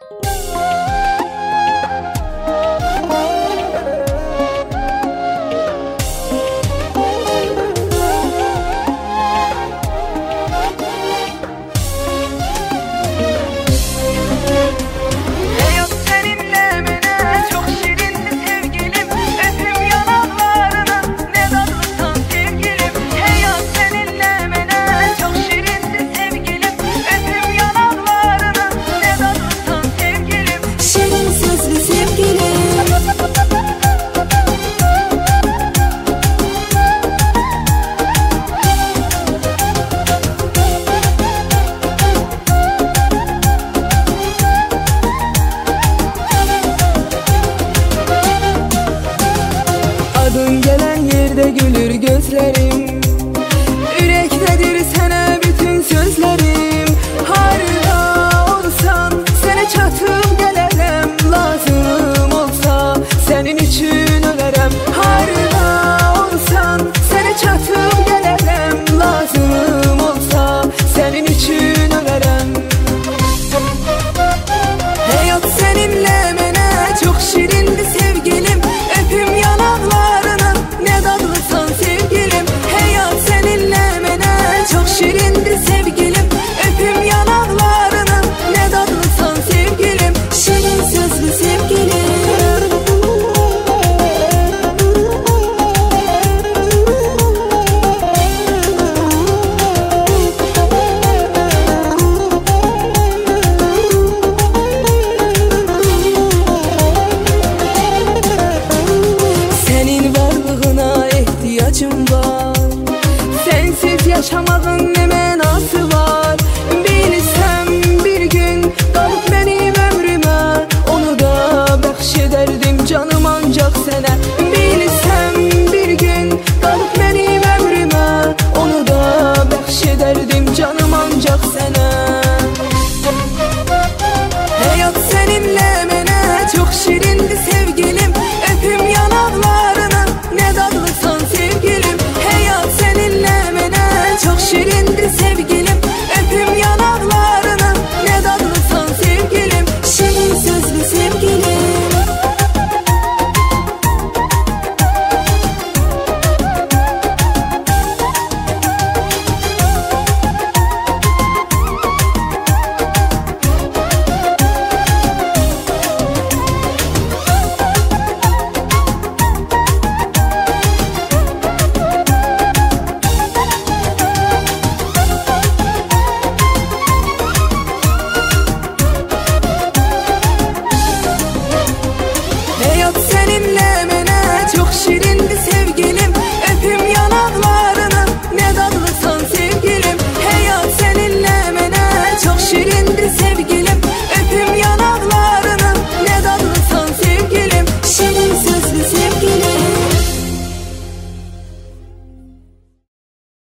Adın gelen yerde gülür gözlerim, yürektedir sana bütün sözlerim. Harika olsan sana çatıp gelirim, lazım olsa senin için ölerim. Harika olsan sana çatıp gelirim, lazım olsa senin için ölerim. Hayat seninle mene çok şirindi sevgilim, öpüm yanaklarını ne dadlısan sevgilim. Hayat seninle mene çok şirindi sevgilim, öpüm yanaklarını ne dadlısan sevgilim. Şirin sözlü sevgilim. Var. Sensiz yaşamağın ne mənası var? Bilsem bir gün qalıp benim ömrümə, onu da bəxş ederdim canım ancaq sənə. Bilsem bir gün qalıp benim ömrümə, onu da bəxş ederdim canım ancaq sənə. Hayat seninle mənə çox şirindi.